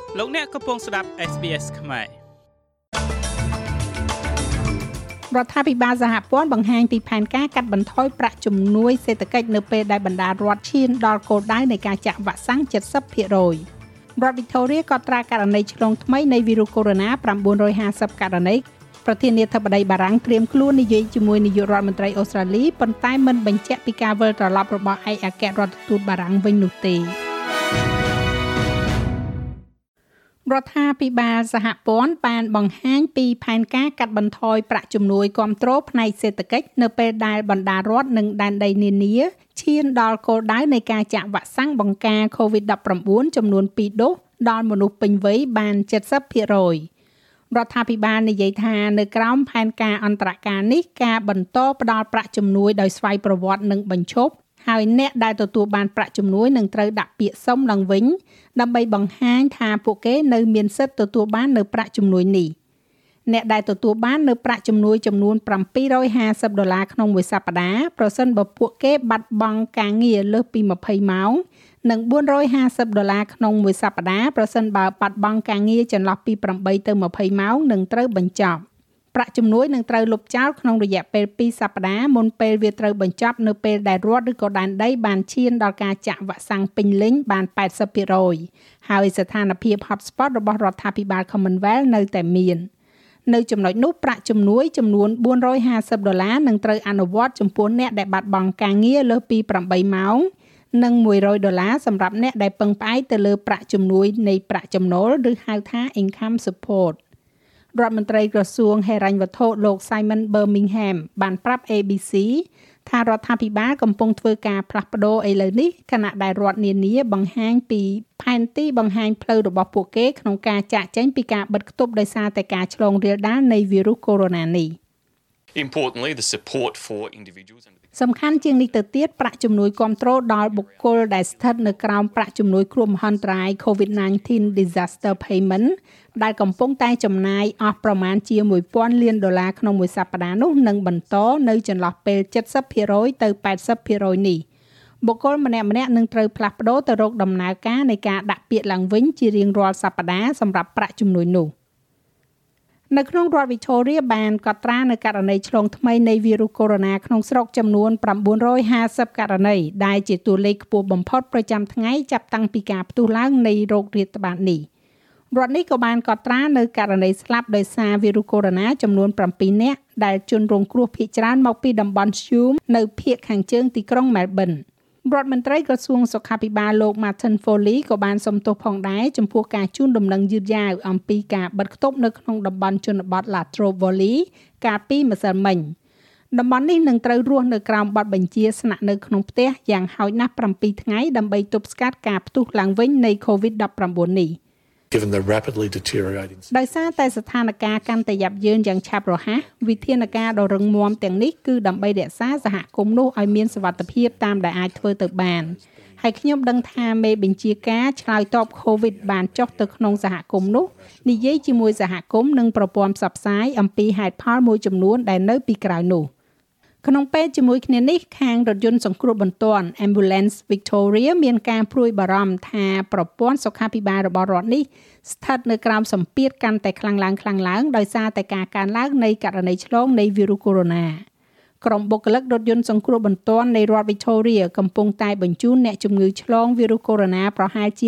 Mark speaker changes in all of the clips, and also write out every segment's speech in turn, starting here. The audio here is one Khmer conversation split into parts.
Speaker 1: លោកអ្នកកំពុងស្ដាប់ SBS ខ្មែរ
Speaker 2: រដ្ឋាភិបាលសហព័ន្ធបង្ហាញពីផែនការកាត់បន្ថយប្រាក់ជំនួយសេដ្ឋកិច្ចនៅពេលដែលបណ្ដារដ្ឋឈានដល់គោលដៅនៃការចាក់វ៉ាក់សាំង 70% រដ្ឋ Victoria ក៏ត្រាករណីឆ្លងថ្មីនៃវីរុសកូវីដ 950 ករណីប្រធានាធិបតីបារាំងត្រៀមខ្លួននិយាយជាមួយនាយករដ្ឋមន្ត្រីអូស្ត្រាលីប៉ុន្តែមិនបញ្ជាក់ពីការវិលត្រឡប់របស់ឯកអគ្គរដ្ឋទូតបារាំងវិញនោះទេរដ្ឋាភិបាលសហព័ន្ធបានបង្ហាញពីផែនការកាត់បន្ថយប្រាក់ជំនួយគាំទ្រផ្នែកសេដ្ឋកិច្ចនៅពេលដែលបណ្ដារដ្ឋនិងដែនដីនានាឈានដល់គោលដៅនៃការចាក់វ៉ាក់សាំងបង្ការ COVID-19 ចំនួន2ដូសដល់មនុស្សពេញវ័យបាន 70% រដ្ឋាភិបាលនិយាយថានៅក្រោមផែនការអន្តរការនេះការបន្តផ្តល់ប្រាក់ជំនួយដោយស្វ័យប្រវត្តិនឹងបញ្ឈប់ហើយអ្នកដែលទទួលបានប្រាក់ជំនួយនឹងត្រូវដាក់ពាក្យសុំឡើងវិញដើម្បីបង្ហាញថាពួកគេនៅមានសិទ្ធិទទួលបាននៅប្រាក់ជំនួយនេះអ្នកដែលទទួលបាននៅប្រាក់ជំនួយចំនួន$750ក្នុងមួយសប្តាហ៍ប្រសិនបើពួកគេបាត់បង់ការងារលើសពី20ម៉ោងនិង$450ក្នុងមួយសប្តាហ៍ប្រសិនបើបាត់បង់ការងារចន្លោះពី8ទៅ20ម៉ោងនឹងត្រូវបញ្ចប់ប្រាក់ជំនួយនឹងត្រូវលុបចោលក្នុងរយៈពេល2សប្តាហ៍មុនពេលវាត្រូវបញ្ចប់នៅពេលដែលរដ្ឋឬក៏ដែនដីបានឈានដល់ការចាក់វ៉ាក់សាំងពេញលេញបាន 80% ហើយស្ថានភាព hotspot របស់រដ្ឋាភិបាល Commonwealth នៅតែមាននៅចំណុចនោះប្រាក់ជំនួយចំនួន$450នឹងត្រូវអនុវត្តចំពោះអ្នកដែលបាត់បង់ការងារលើសពី8ម៉ោងនិង$100សម្រាប់អ្នកដែលពឹងផ្អែកទៅលើប្រាក់ជំនួយនៃប្រាក់ចំណូលឬហៅថា income supportរដ្ឋមន្ត្រីក្រសួងហិរញ្ញវត្ថុលោក Simon Birmingham បានប្រាប់ ABC ថារដ្ឋាភិបាលកំពុងធ្វើការផ្លាស់ប្ដូរឥឡូវនេះខណៈដែលរដ្ឋនានាបង្ហាញពីផែនទីបង្ហាញផ្លូវរបស់ពួកគេក្នុងការចាកចេញពីការបិទគប់ដោយសារតែការឆ្លងរាលដាលនៃវីរុសកូវីដ នេះ
Speaker 3: Importantly, the support for individuals and
Speaker 2: សំខាន់ជាងនេះទៅទៀតប្រាក់ជំនួយគាំទ្រដល់បុគ្គលដែលស្ថិតនៅក្រោមប្រាក់ជំនួយគ្រោះមហន្តរាយ COVID-19 Disaster Payment ដែលកំពុងតែចំណាយអស់ប្រមាណជា$1,000 លានក្នុងមួយសប្តាហ៍នោះនឹងបន្តនៅចន្លោះពេល 70% ទៅ 80% នេះបុគ្គលម្នាក់ៗនឹងត្រូវផ្លាស់ប្ដូរទៅរកដំណើរការនៃការដាក់ពាក្យឡើងវិញជារៀងរាល់សប្តាហ៍សម្រាប់ប្រាក់ជំនួយនោះនៅក្នុងរដ្ឋ Victoria បានកត់ត្រានៅករណីឆ្លងថ្មីនៃវីរុសកូវីដ ក្នុងស្រុកចំនួន950ករណីដែលជាតួលេខខ្ពស់បំផុតប្រចាំថ្ងៃចាប់តាំងពីការផ្ទុះឡើងនៃโรគរាតត្បាតនេះរដ្ឋនេះក៏បានកត់ត្រានៅករណីស្លាប់ដោយសារវីរុសកូវីដ ចំនួន7នាក់ដែលជនរងគ្រោះភាគច្រើនមកពីតំបន់ Hume នៅភាគខាងជើងទីក្រុង Melbourneរដ្ឋមន្ត្រីក្រសួងសុខាភិបាលលោក Martin Foley ក៏បានសុំទោសផងដែរចំពោះការជូនដំណឹងយឺតយ៉ាវអំពីការបិទគប់នៅក្នុងតំបន់ជនបទ Latrobe Valley កាលពីម្សិលមិញតំបន់នេះនឹងត្រូវរស់នៅក្រោមបទបញ្ជាស្នាក់នៅក្នុងផ្ទះយ៉ាងហោចណាស់7ថ្ងៃដើម្បីទប់ស្កាត់ការផ្ទុះឡើងវិញនៃ COVID-19 នេះ
Speaker 4: Given the rapidly deteriorating
Speaker 2: ដោយសារតែស្ថានភាពកាន់តែយ៉ាប់យ៉ឺនយ៉ាងឆាប់រហ័សវិធានការដ៏រឹងមាំទាំងនេះគឺដើម្បីរក្សាសហគមន៍នោះឲ្យមានសុវត្ថិភាពតាមដែលអាចធ្វើទៅបានហើយខ្ញុំដឹងថាមេបញ្ជាការឆ្លើយតប COVID បានចុះទៅក្នុងសហគមន៍នោះនិយាយជាមួយសហគមន៍និងប្រព័ន្ធផ្សព្វផ្សាយអំពីហេតុផលមួយចំនួនដែលនៅពីក្រោយនោះក្នុងពេលជាមួយគ្នានេះខាងរថយន្តសង្គ្រោះបន្ទាន់ Ambulance Victoria មានការព្រួយបារម្ភថាប្រព័ន្ធសុខាភិបាលរបស់រដ្ឋនេះស្ថិតនៅក្រោមសម្ពាធកាន់តែខ្លាំងឡើងដោយសារតែការកើនឡើងនៃករណីឆ្លងនៃវីរុសកូវីដ ក្រុមបុគ្គលិករថយន្តសង្គ្រោះបន្ទាន់នៃរដ្ឋ Victoria កំពុងតែបញ្ជូនអ្នកជំងឺឆ្លងវីរុសកូវីដ ប្រហែលជា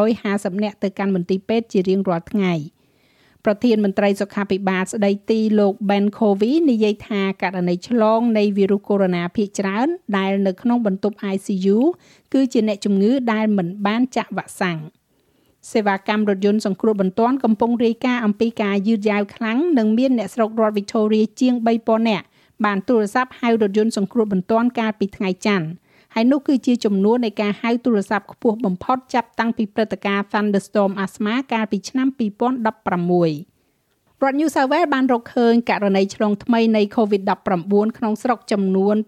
Speaker 2: 150នាក់ទៅកាន់មន្ទីរពេទ្យជារៀងរាល់ថ្ងៃប្រធានមន្ត្រីសុខាភិបាលស្ដីទីលោក Ben Covey និយាយថាករណីឆ្លងនៃវីរុសកូវីដ ភាគច្រើនដែលនៅក្នុងបន្ទប់ ICU គឺជាអ្នកជំងឺដែលមិនបានចាក់វ៉ាក់សាំងសេវាកម្មរថយន្តសង្គ្រោះបន្ទាន់កំពុងរាយការណ៍អំពីការយឺតយ៉ាវខ្លាំងនិងមានអ្នកស្រុករដ្ឋ Victoria ជាង 3,000 នាក់បានទូរស័ព្ទហៅរថយន្តសង្គ្រោះបន្ទាន់កាលពីថ្ងៃច័ន្ទហើយនោះគឺជាចំនួននៃការហៅទូរស័ព្ទខ្ពស់បំផុតចាប់តាំងពីព្រឹត្តិការណ៍ Thunderstorm Asma កាលពីឆ្នាំ2016រដ្ឋ New South Wales បានរកឃើញករណីឆ្លងថ្មីនៃ COVID-19 ក្នុងស្រុកចំនួន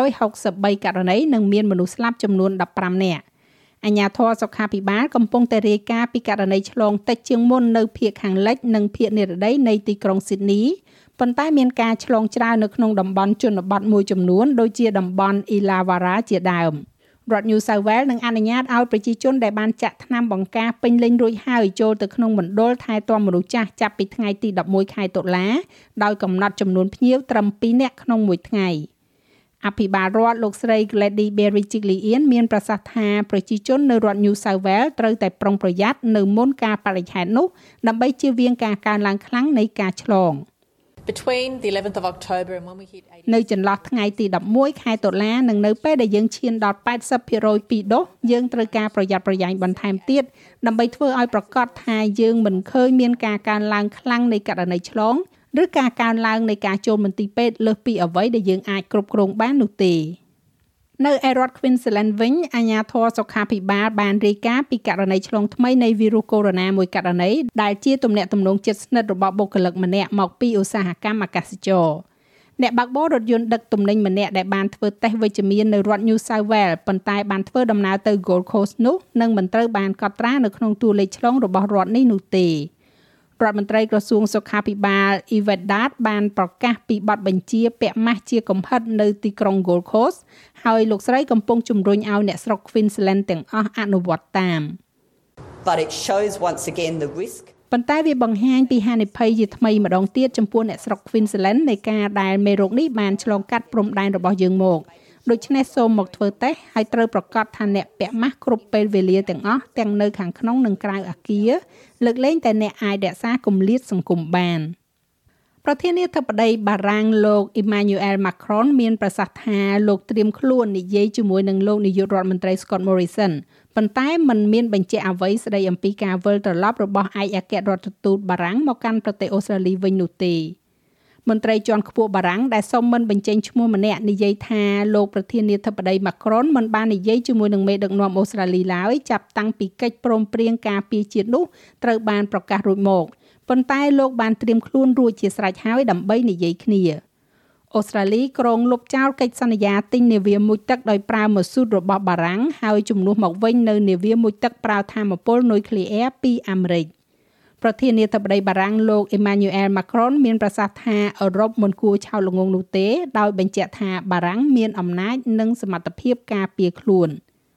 Speaker 2: 863ករណីនិងមានមនុស្សស្លាប់ចំនួន15នាក់អាជ្ញាធរសុខាភិបាលកំពុងតែរាយការណ៍ពីករណីឆ្លងតិចជាងមុននៅភាគខាងលិចនិងភាគនិរតីនៃទីក្រុង Sydney ប៉ុន្តែមានការឆ្លងច្រើននៅក្នុងតំបន់ជនបទមួយចំនួនដូចជាតំបន់ Illawarra ជាដើមរដ្ឋ New South Wales នឹងអនុញ្ញាតឲ្យប្រជាជនដែលបានចាក់ថ្នាំបង្ការពេញលេញរួចហើយចូលទៅក្នុងមណ្ឌលថែទាំមនុស្សចាស់ចាប់ពីថ្ងៃទី11ខែតុលាដោយកំណត់ចំនួនភ្ញៀវត្រឹម2នាក់ក្នុងមួយថ្ងៃអភិបាលរដ្ឋលោកស្រី Gladys Berejiklian មានប្រសាសន៍ថាប្រជាជននៅរដ្ឋ New South Wales ត្រូវតែប្រុងប្រយ័ត្ននៅមុនការបរិច្ឆេទនោះដើម្បីជៀសវាងការកើនឡើងខ្លាំងនៃការឆ្លង
Speaker 5: Between the 11th of October and when we hit
Speaker 2: នៅចន្លោះថ្ងៃទី11ខែតុលានិងនៅពេលដែលយើងឈានដល់ 80% ពីដូសយើងត្រូវការប្រយ័ត្នប្រយែងបន្ថែមទៀតដើម្បីធ្វើឲ្យប្រកាសថាយើងមិនឃើញមានការកើនឡើងខ្លាំងនៃករណីឆ្លងឬការកើនឡើងនៃការចូលមន្ទីរពេទ្យលើសពីអ្វីដែលយើងអាចគ្រប់គ្រងបាននោះទេនៅឯរដ្ឋ Queensland វិញអាជ្ញាធរសុខាភិបាលបានរាយការណ៍ពីករណីឆ្លងថ្មីនៃវីរុសកូវីដ -19 មួយករណីដែលជាទំនាក់ទំនងជិតស្និទ្ធរបស់បុគ្គលិកម្នាក់មកពីឧស្សាហកម្មអាកាសចរណ៍អ្នកបើកបររថយន្តដឹកទំនិញម្នាក់ដែលបានធ្វើតេស្តវិជ្ជមាននៅរដ្ឋ New South Wales ប៉ុន្តែបានធ្វើដំណើរទៅ Gold Coast នោះនឹងមិនត្រូវបានកត់ត្រានៅក្នុងតួលេខឆ្លងរបស់រដ្ឋនេះនោះទេរដ្ឋមន្ត្រីក្រសួងសុខាភិបាល Yvette Dart បានប្រកាសពីបទបញ្ជាពាក់ម៉ាស់ជាកំហិតនៅទីក្រុង Gold Coast ហើយលោកស្រីកំពុងជំរុញឲ្យអ្នកស្រុក Queensland ទាំងអស់អនុវត្តតាម
Speaker 6: But it shows once again the risk
Speaker 2: ប៉ុន្តែវាបង្ហាញពីហានិភ័យជាថ្មីម្ដងទៀតចំពោះអ្នកស្រុក Queensland នៃការដែលមេរោគនេះបានឆ្លងកាត់ព្រំដែនរបស់យើងមកដូច្នេះសូមមកធ្វើតេស្តហើយត្រូវប្រកាសថាអ្នកពាក់ម៉ាស់គ្រប់ពេលវេលាទាំងអស់ទាំងនៅខាងក្នុងនិងក្រៅអគារលើកលែងតែអ្នកអាចរក្សាគម្លាតសង្គមបានប្រធានាធិបតីបារាំងលោក Emmanuel Macron មានប្រសាសន៍ថាលោកត្រៀមខ្លួននិយាយជាមួយនឹងលោកនាយករដ្ឋមន្ត្រី Scott Morrison ប៉ុន្តែมันមានបញ្ជាក់អ្វីស្ដីអំពីការវិលត្រឡប់របស់ឯកអគ្គរដ្ឋទូតបារាំងមកកាន់ប្រទេសអូស្ត្រាលីវិញនោះទេមន្ត្រីជាន់ខ្ពស់បារាំងដែលសុំមិនបញ្ចេញឈ្មោះម្នាក់និយាយថាលោកប្រធានាធិបតី Macron មិនបាននិយាយជាមួយនឹងមេដឹកនាំអូស្ត្រាលីឡើយចាប់តាំងពីកិច្ចព្រមព្រៀងការពារជាតិនោះត្រូវបានប្រកាសរួចមកប៉ុន្តែលោកបានត្រៀមខ្លួនរួចជាស្រេចហើយដើម្បីនិយាយគ្នាអូស្ត្រាលីក្រុងលុបចោលកិច្ចសន្យាទិញនាវាមុជទឹកដោយប្រើម៉ាស៊ូតរបស់បារាំងហើយជំនួសមកវិញនៅនាវាមុជទឹកប្រើថាមពលនុយក្លេអ៊ែរពីអាមេរិកប្រធានាធិបតីបារាំងលោក Emmanuel Macron មានប្រសាសន៍ថាអឺរ៉ុបមិនគួរឆោតល្ងង់នោះទេដោយបញ្ជាក់ថាបារាំងមានអំណាចនិងសមត្ថភាពការពារខ្លួន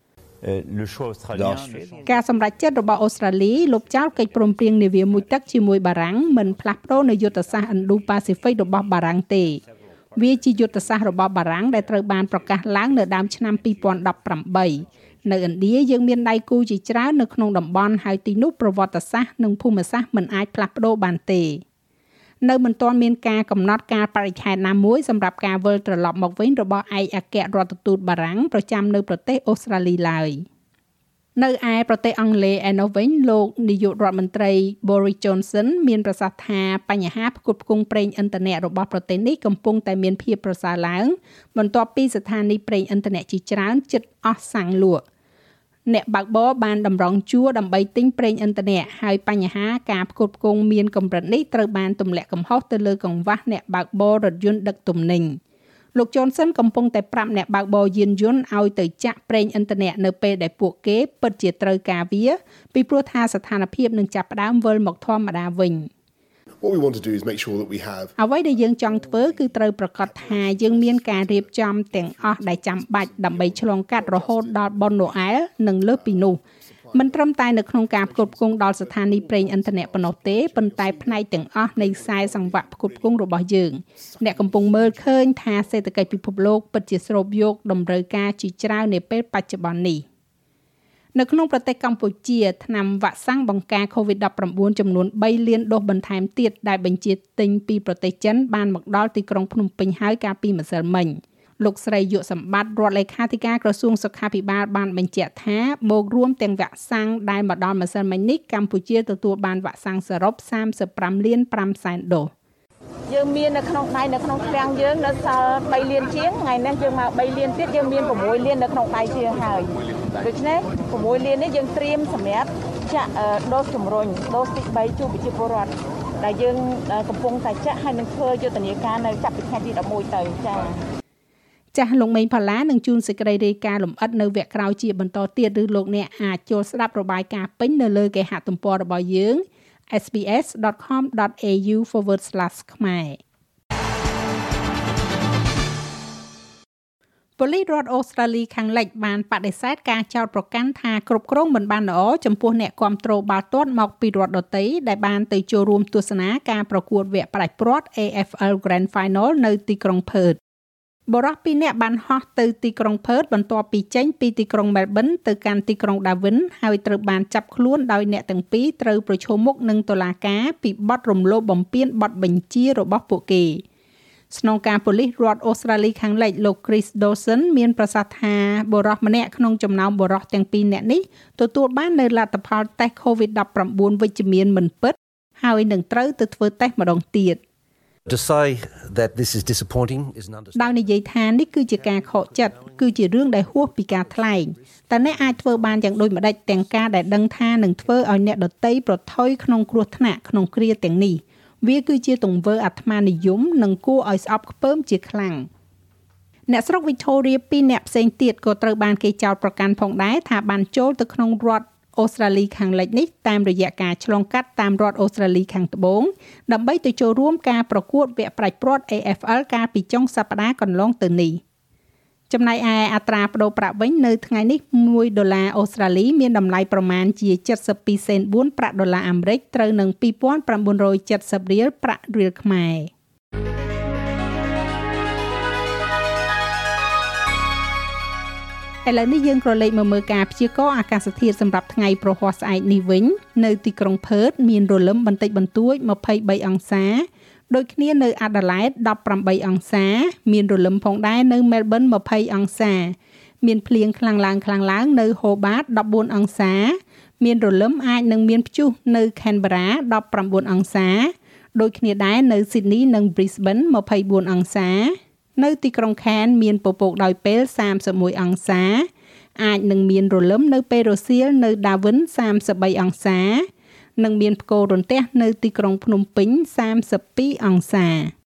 Speaker 2: ការសម្រេចចិត្តរបស់អូស្ត្រាលីលុបចោលកិច្ចព្រមព្រៀងនាវាមុជទឹកជាមួយបារាំងមិនផ្លាស់ប្ដូរនូវយុទ្ធសាស្ត្រ Indo-Pacific របស់បារាំងទេវាជាយុទ្ធសាស្ត្ររបស់បារាំងដែលត្រូវបានប្រកាសឡើងនៅដើមឆ្នាំ2018នៅឥណ្ឌាយើងមានដៃគូជាច្រើននៅក្នុងតំបន់ហើយទីនោះប្រវត្តិសាស្ត្រនិងភូមិសាស្ត្រមិនអាចផ្លាស់ប្ដូរបានទេនៅមិនទាន់មានការកំណត់ការបរិច្ឆេទណាមួយសម្រាប់ការវិលត្រឡប់មកវិញរបស់ឯកអគ្គរដ្ឋទូតបារាំងប្រចាំនៅប្រទេសអូស្ត្រាលីឡើយនៅឯប្រទេសអង់គ្លេសឯនោះវិញលោកនាយករដ្ឋមន្ត្រី Boris Johnson មានប្រសាសន៍ថាបញ្ហាផ្គត់ផ្គង់ប្រេងឥន្ធនៈរបស់ប្រទេសនេះកំពុងតែមានភាពប្រសើរឡើងបន្ទាប់ពីស្ថានីយ៍ប្រេងឥន្ធនៈជាច្រើនជិតអស់សាំងលក់អ្នកបើកបរបានតម្រង់ជួរដើម្បីទិញប្រេងឥន្ធនៈហើយបញ្ហាការផ្គត់ផ្គង់មានកម្រិតនេះត្រូវបានទម្លាក់កំហុសទៅលើកង្វះអ្នកបើកបររថយន្តដឹកទំនិញលោក Johnson កំពុងតែប្រាប់អ្នកបើកបរយានយន្តឲ្យទៅចាក់ប្រេងឥន្ធនៈនៅពេលដែលពួកគេពិតជាត្រូវការវាពីព្រោះថាស្ថានភាពនឹងចាប់ផ្ដើមវិលមកធម្មតាវិញ
Speaker 7: What we want to do is make sure that we have
Speaker 2: អ្វីដែលយើងចង់ធ្វើគឺត្រូវប្រកាសថាយើងមានការរៀបចំទាំងអស់ដែលចាំបាច់ដើម្បីឆ្លងកាត់រហូតដល់បុណ្យណូអែលនិងលើសពីនោះមិនត្រឹមតែនៅក្នុងការផ្គត់ផ្គង់ដល់ស្ថានីយ៍ប្រេងឥន្ធនៈប៉ុណ្ណោះទេប៉ុន្តែផ្នែកទាំងអស់នៃខ្សែសង្វាក់ផ្គត់ផ្គង់របស់យើងអ្នកកំពុងមើលឃើញថាសេដ្ឋកិច្ចពិភពលោកពិតជាស្រូបយកតម្រូវការជាច្រើននាពេលបច្ចុប្បន្ននេះនៅក្នុងប្រទេសកម្ពុជាថ្នាំវ៉ាក់សាំងបង្ការ COVID-19 ចំនួន3លានដូសបន្ថែមទៀតដែលបញ្ជាទិញពីប្រទេសចិនបានមកដល់ទីក្រុងភ្នំពេញហើយកាលពីម្សិលមិញលោកស្រីយុសម្បត្តិរដ្ឋលេខាធិការក្រសួងសុខាភិបាលបានបញ្ជាក់ថាបូករួមទាំងវ៉ាក់សាំងដែលមកដល់ម្សិលមិញនេះកម្ពុជាទទួលបានវ៉ាក់សាំងសរុប35លាន5សែនដូស
Speaker 5: យើងមាននៅក្នុងដៃនៅក្នុងឃ្លាំងយើងនៅសល់3លានជាងថ្ងៃនេះយើងមក3លានទៀតយើងមាន6លាននៅក្នុងដៃជាងហើយដូច្នេះ6លាននេះយើងត្រៀមសម្រាប់ចាក់ដូសជំរុញដូសទី3ជូនប្រជាពលរដ្ឋដែលយើងកំពុងតែចាក់ហើយនឹងធ្វើយុទ្ធនាការនៅចាប់ពីថ្ងៃទី11ទៅ
Speaker 2: ចាស់លោកមេងផល្លានឹងជួនសេចក្តីរាយការណ៍លម្អិតនៅវគ្គក្រោយជាបន្តទៀតឬលោកអ្នកអាចចូលស្ដាប់របាយការណ៍ពេញនៅលើគេហទំព័ររបស់យើង sbs.com.au/khmer ប៉ូលីសរដ្ឋអូស្ត្រាលីខាងលិចបានបដិសេធការចោទប្រកាន់ថាគ្រប់គ្រងមិនបានល្អចំពោះអ្នកគាំទ្របាល់ទាត់មកពីរដ្ឋដទៃដែលបានទៅចូលរួមទស្សនាការប្រកួតវគ្គផ្ដាច់ព្រាត់ AFL Grand Final នៅទីក្រុង Perth បរិសុទ្ធ2នាក់បានហោះទៅទីក្រុង Perth បន្ទាប់ពីចេញពីទីក្រុង Melbourne ទៅកាន់ទីក្រុង Darwin ហើយត្រូវបានចាប់ខ្លួនដោយអ្នកទាំងពីរត្រូវប្រឈមមុខនឹងតុលាការពីបទរំលោភបំពានបទបញ្ជារបស់ពួកគេស្នងការប៉ូលីសរដ្ឋអូស្ត្រាលីខាងលិចលោក Chris Dawson មានប្រសាសន៍ថាបុរសម្នាក់ក្នុងចំណោមបុរសទាំងពីរនាក់នេះទទួលបាននៅលទ្ធផលតេស្ត COVID-19 វិជ្ជមានមិនពិតហើយនឹងត្រូវទៅធ្វើតេស្តម្ដងទៀត
Speaker 8: To say that this is disappointing is an understatement.
Speaker 2: ដោយនិយាយថានេះគឺជាការខកចិត្តគឺជារឿងដែលហួសពីការថ្លែងតែអ្នកអាចធ្វើបានយ៉ាងដូចម្ដេចទាំងការដែលដឹងថានឹងធ្វើឲ្យអ្នកដទៃប្រថុយក្នុងគ្រោះថ្នាក់ក្នុងគ្រាទាំងនេះវាគឺជាទង្វើអាត្មានិយមនិងគួរឲ្យស្អប់ខ្ពើមជាខ្លាំងអ្នកស្រុក Victoria 2នាក់ផ្សេងទៀតក៏ត្រូវបានគេចោទប្រកាន់ផងដែរថាបានចូលទៅក្នុងរដ្ឋអូស្ត្រាលីខាងលិចនេះតាមរយៈការឆ្លងកាត់តាមរដ្ឋអូស្ត្រាលីខាងត្បូងដើម្បីទៅចូលរួមការប្រកួតវគ្គផ្ដាច់ព្រាត់ AFL កាលពីចុងសប្តាហ៍កន្លងទៅនេះចំណែកឯអត្រាប្តូរប្រាក់វិញនៅថ្ងៃនេះ$1អូស្ត្រាលីមានតម្លៃប្រមាណជា72សេន4ប្រាក់ដុល្លារអាមេរិកត្រូវនឹង$2,970រៀលប្រាក់រៀលខ្មែរឥឡូវនេះយើងក៏លេខមកមើលការព្យាករណ៍អាកាសធាតុសម្រាប់ថ្ងៃប្រហ័សស្អែកនេះវិញនៅទីក្រុង Perth មានរលឹមបន្តិចបន្តួច23អង្សាដូចគ្នានៅ Adelaide 18អង្សាមានរលឹមផងដែរនៅ Melbourne 20អង្សាមានភ្លៀងខ្លាំងឡើងនៅ Hobart 14អង្សាមានរលឹមអាចនឹងមានព្យុះនៅ Canberra 19អង្សាដូចគ្នាដែរនៅ Sydney និង Brisbane 24អង្សានៅទីក្រុង Cairns មានពពកដោយពេល31អង្សាអាចនឹងមានរលឹមនៅពេលរសៀលនៅ Darwin 33អង្សានិងមានផ្គររន្ទះនៅទីក្រុងភ្នំពេញ32អង្សា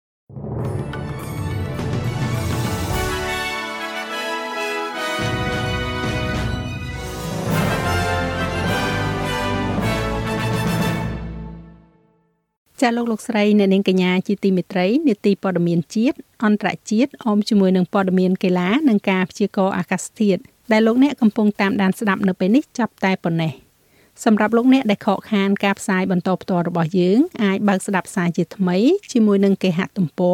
Speaker 2: ចាលោកស្រីអ្នកនាងកញ្ញាជាទីមេត្រីនាទីព័ត៌មានជាតិអន្តរជាតិអមជាមួយនឹងព័ត៌មានកីឡានិងការព្យាករណ៍អាកាសធាតុដែលលោកអ្នកកំពុងតាមដានស្ដាប់នៅពេលនេះចាប់តែប៉ុណ្ណេះសម្រាប់លោកអ្នកដែលខកខានការផ្សាយបន្តផ្ទាល់របស់យើងអាចបើកស្ដាប់ផ្សាយជាថ្មីជាមួយនឹងគេហទំព័រ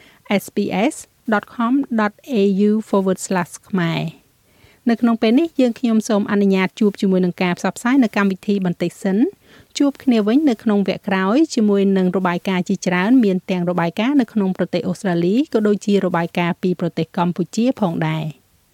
Speaker 2: sbs.com.au/ ខ្មែរនៅក្នុងពេលនេះយើងខ្ញុំសូមអនុញ្ញាតជួបជាមួយនឹងការផ្សព្វផ្សាយនៅកម្មវិធីបន្តិចសិនជួបគ្នាវិញនៅក្នុងវគ្គក្រោយជាមួយនឹងរបាយការណ៍ជាច្រើនមានទាំងរបាយការណ៍នៅក្នុងប្រទេសអូស្ត្រាលីក៏ដូចជារបាយការណ៍ពីប្រទេសកម្ពុជាផងដែរ